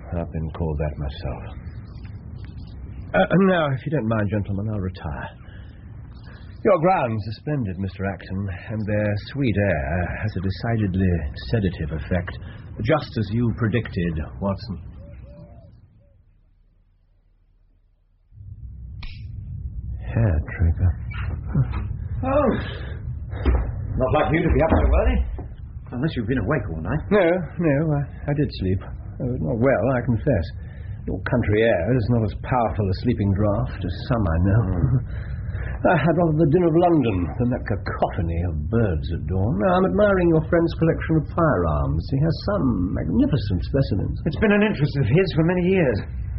I've been called that myself. Now, if you don't mind, gentlemen, I'll retire. Your grounds are splendid, Mr. Acton, and their sweet air has a decidedly sedative effect, just as you predicted, Watson. Hair trigger. Oh, not like you to be up so early. Unless you've been awake all night. No, I did sleep. Not well, I confess. Your country air is not as powerful a sleeping draught as some I know. I had rather the din of London than that cacophony of birds at dawn. Now, I'm admiring your friend's collection of firearms. He has some magnificent specimens. It's been an interest of his for many years.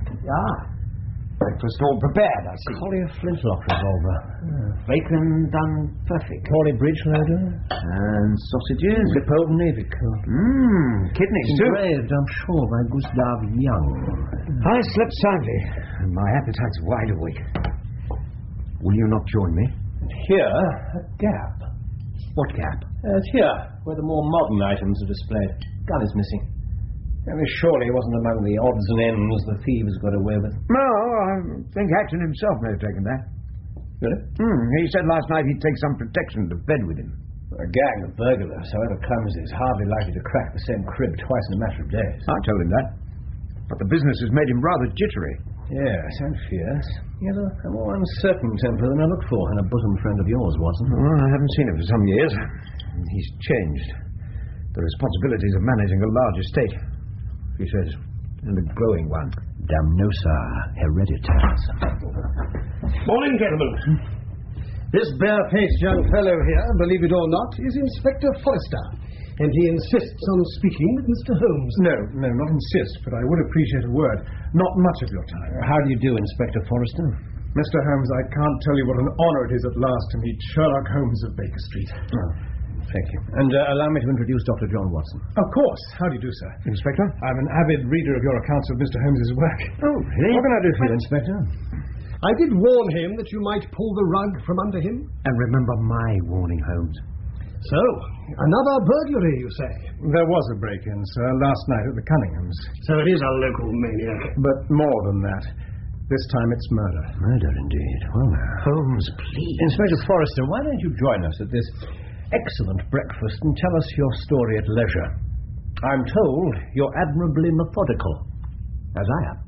Breakfast all prepared, I see. Collier flintlock revolver. Bacon done perfect. Corley breech loader. And sausages. Lipold navy coat. Kidneys too. Engraved, I'm sure, by Gustav Young. I slept soundly, and my appetite's wide awake. Will you not join me? Here, a gap. What gap? It's here, where the more modern items are displayed. Gun is missing. I mean, surely it wasn't among the odds and ends the thieves got away with. No, I think Acton himself may have taken that. Really? He said last night he'd take some protection to bed with him. A gang of burglars, however clumsy, is hardly likely to crack the same crib twice in a matter of days. I told him that. But the business has made him rather jittery. Yes, and fierce. He has a more uncertain temper than I looked for in a bosom friend of yours, Watson. Well, I haven't seen him for some years. He's changed. The responsibilities of managing a large estate, he says, and a growing one. Damnosa hereditatis. Morning, gentlemen. This bare-faced young fellow here, believe it or not, is Inspector Forrester, and he insists on speaking with Mr. Holmes. No, not insist, but I would appreciate a word. Not much of your time. How do you do, Inspector Forrester? Mr. Holmes, I can't tell you what an honor it is at last to meet Sherlock Holmes of Baker Street. Oh, thank you. And allow me to introduce Dr. John Watson. Of course. How do you do, sir? Inspector? I'm an avid reader of your accounts of Mr. Holmes's work. Oh, really? What can I do for you, Inspector? I did warn him that you might pull the rug from under him. And remember my warning, Holmes. So, another burglary, you say? There was a break-in, sir, last night at the Cunninghams. So it is a local maniac. But more than that. This time it's murder. Murder, indeed. Well, now. Holmes, please. Inspector Forrester, why don't you join us at this excellent breakfast and tell us your story at leisure? I'm told you're admirably methodical, as I am.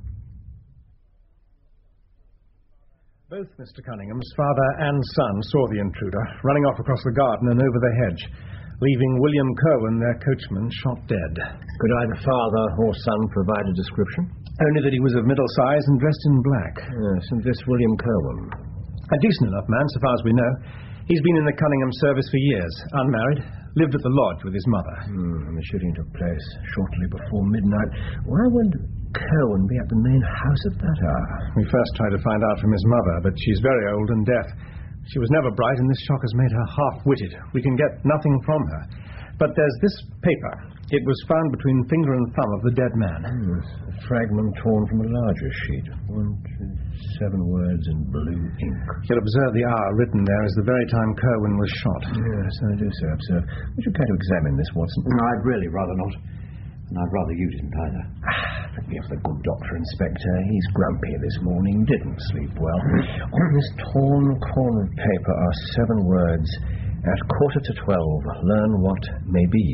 Both Mr. Cunningham's father and son saw the intruder running off across the garden and over the hedge, leaving William Kerwin, their coachman, shot dead. Could either father or son provide a description? Only that he was of middle size and dressed in black. Yes, and this William Kerwin. A decent enough man, so far as we know. He's been in the Cunningham service for years, unmarried, lived at the lodge with his mother. And the shooting took place shortly before midnight. Why would Kerwin be at the main house at that hour? We first tried to find out from his mother, but she's very old and deaf. She was never bright, and this shock has made her half-witted. We can get nothing from her. But there's this paper. It was found between finger and thumb of the dead man. A fragment torn from a larger sheet. 7 words in blue ink. You'll observe the hour written there is the very time Kerwin was shot. Yes, I do so observe. Would you care to examine this, Watson? No, I'd really rather not. And I'd rather you didn't either. Forgive the good doctor, Inspector. He's grumpy this morning. Didn't sleep well. On this torn corner of paper are 7 words. At 11:45, learn what may be.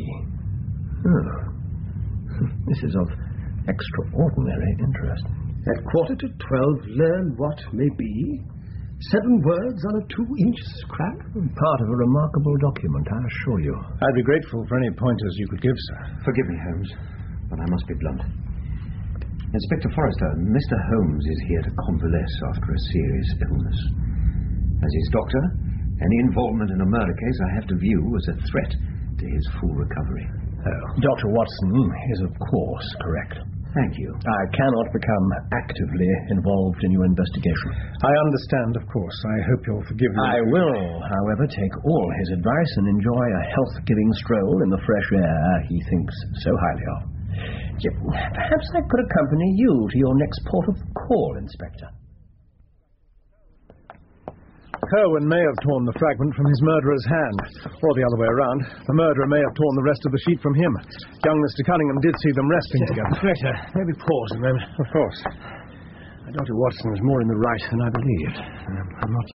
This is of extraordinary interest. At 11:45, learn what may be. 7 words on a 2-inch scrap. Part of a remarkable document, I assure you. I'd be grateful for any pointers you could give, sir. Forgive me, Holmes, but I must be blunt. Inspector Forrester, Mr. Holmes is here to convalesce after a serious illness. As his doctor, any involvement in a murder case I have to view as a threat to his full recovery. Dr. Watson is, of course, correct. Thank you. I cannot become actively involved in your investigation. I understand, of course. I hope you'll forgive me. I will, however, take all his advice and enjoy a health-giving stroll in the fresh air he thinks so highly of. Yet, perhaps I could accompany you to your next port of call, Inspector. Kerwin may have torn the fragment from his murderer's hand, or the other way around. The murderer may have torn the rest of the sheet from him. Young Mr. Cunningham did see them resting together. Inspector, maybe pause a moment. Of course. Dr. Watson is more in the right than I believed. I'm not